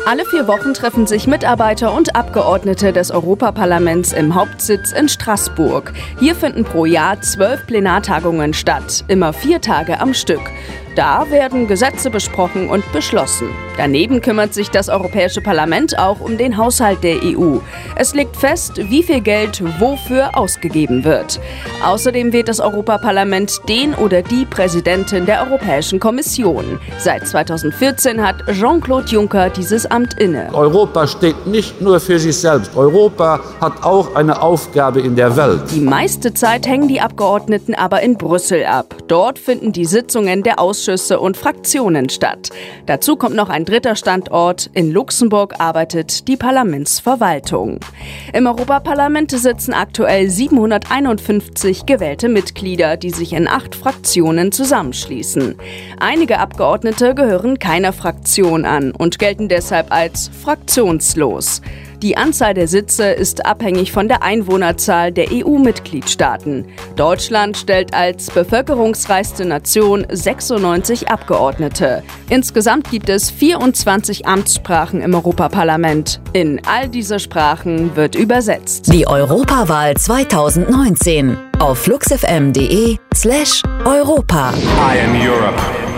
Alle 4 Wochen treffen sich Mitarbeiter und Abgeordnete des Europaparlaments im Hauptsitz in Straßburg. Hier finden pro Jahr 12 Plenartagungen statt, immer 4 Tage am Stück. Da werden Gesetze besprochen und beschlossen. Daneben kümmert sich das Europäische Parlament auch um den Haushalt der EU. Es legt fest, wie viel Geld wofür ausgegeben wird. Außerdem wählt das Europaparlament den oder die Präsidentin der Europäischen Kommission. Seit 2014 hat Jean-Claude Juncker dieses Amt inne. Europa steht nicht nur für sich selbst. Europa hat auch eine Aufgabe in der Welt. Die meiste Zeit hängen die Abgeordneten aber in Brüssel ab. Dort finden die Sitzungen der Ausschüsse und Fraktionen statt. Dazu kommt noch ein dritter Standort. In Luxemburg arbeitet die Parlamentsverwaltung. Im Europaparlament sitzen aktuell 751 gewählte Mitglieder, die sich in 8 Fraktionen zusammenschließen. Einige Abgeordnete gehören keiner Fraktion an und gelten deshalb als fraktionslos. Die Anzahl der Sitze ist abhängig von der Einwohnerzahl der EU-Mitgliedstaaten. Deutschland stellt als bevölkerungsreichste Nation 96 Abgeordnete. Insgesamt gibt es 24 Amtssprachen im Europaparlament. In all diese Sprachen wird übersetzt. Die Europawahl 2019 auf fluxfm.de/Europa. I am Europe.